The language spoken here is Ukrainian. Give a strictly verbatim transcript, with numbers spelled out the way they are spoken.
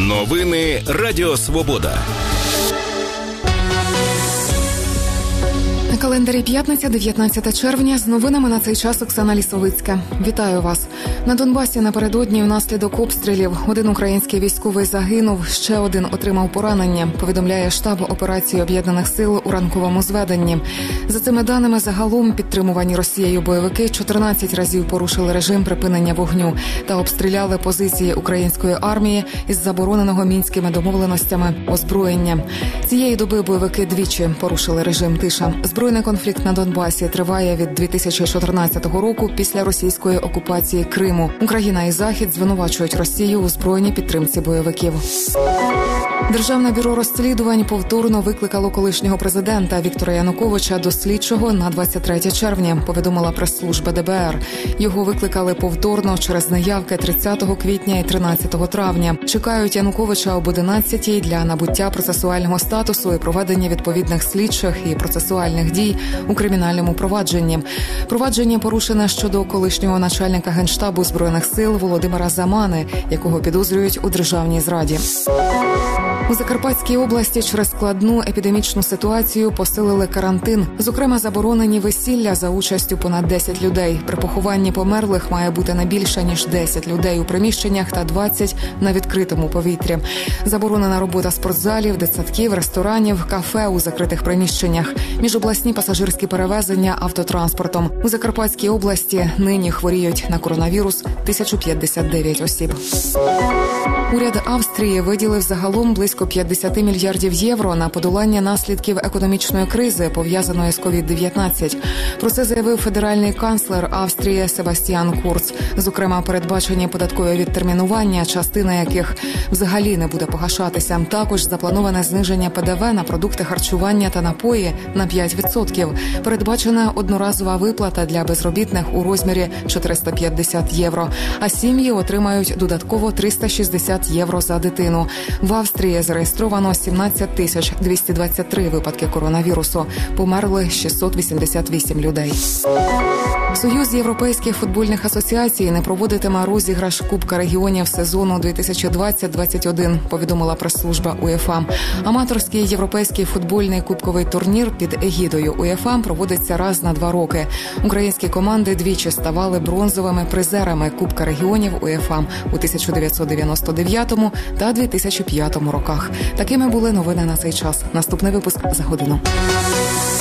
Новини Радіо Свобода. На календарі п'ятниця, дев'ятнадцяте червня. З новинами на цей час Оксана Лісовицька. Вітаю вас. На Донбасі напередодні внаслідок обстрілів один український військовий загинув, ще один отримав поранення, повідомляє штаб операції Об'єднаних сил у ранковому зведенні. За цими даними, загалом підтримувані Росією бойовики чотирнадцять разів порушили режим припинення вогню та обстріляли позиції української армії із забороненого мінськими домовленостями озброєння. Цієї доби бойовики двічі порушили режим тиша. Збройний конфлікт на Донбасі триває від дві тисячі чотирнадцятого року після російської окупації Криму. Україна і Захід звинувачують Росію у збройній підтримці бойовиків. Державне бюро розслідувань повторно викликало колишнього президента Віктора Януковича до слідчого на двадцять третє червня, повідомила прес-служба де бе ер. Його викликали повторно через неявки тридцятого квітня і тринадцятого травня. Чекають Януковича об одинадцятій для набуття процесуального статусу і проведення відповідних слідчих і процесуальних дій у кримінальному провадженні. Провадження порушене щодо колишнього начальника Генштабу Збройних сил Володимира Замани, якого підозрюють у державній зраді. У Закарпатській області через складну епідемічну ситуацію посилили карантин. Зокрема, заборонені весілля за участю понад десять людей. При похованні померлих має бути не більше, ніж десять людей у приміщеннях та двадцять на відкритому повітрі. Заборонена робота спортзалів, дитсадків, ресторанів, кафе у закритих приміщеннях. Міжобласні пасажирські перевезення автотранспортом. У Закарпатській області нині хворіють на коронавірус тисяча п'ятдесят дев'ять осіб. Уряд Австрії виділив загалом близько п'ятдесят мільярдів євро на подолання наслідків економічної кризи, пов'язаної з ковід дев'ятнадцять. Про це заявив федеральний канцлер Австрії Себастьян Курц. Зокрема, передбачені податкові відтермінування, частина яких взагалі не буде погашатися. Також заплановане зниження пе де ве на продукти харчування та напої на п'ять відсотків. Передбачена одноразова виплата для безробітних у розмірі чотириста п'ятдесят євро. А сім'ї отримають додатково триста шістдесят євро за дитину. В Австрії зареєстровано сімнадцять тисяч двісті двадцять три випадки коронавірусу. Померли шістсот вісімдесят вісім людей. Союз європейських футбольних асоціацій не проводитиме розіграш Кубка регіонів сезону дві тисячі двадцять двадцять один, повідомила прес-служба УЄФА. Аматорський європейський футбольний кубковий турнір під егідою УЄФА проводиться раз на два роки. Українські команди двічі ставали бронзовими призерами Кубка регіонів УЄФА у тисяча дев'ятсот дев'яносто дев'ятому та дві тисячі п'ятому роках. Такими були новини на цей час. Наступний випуск за годину.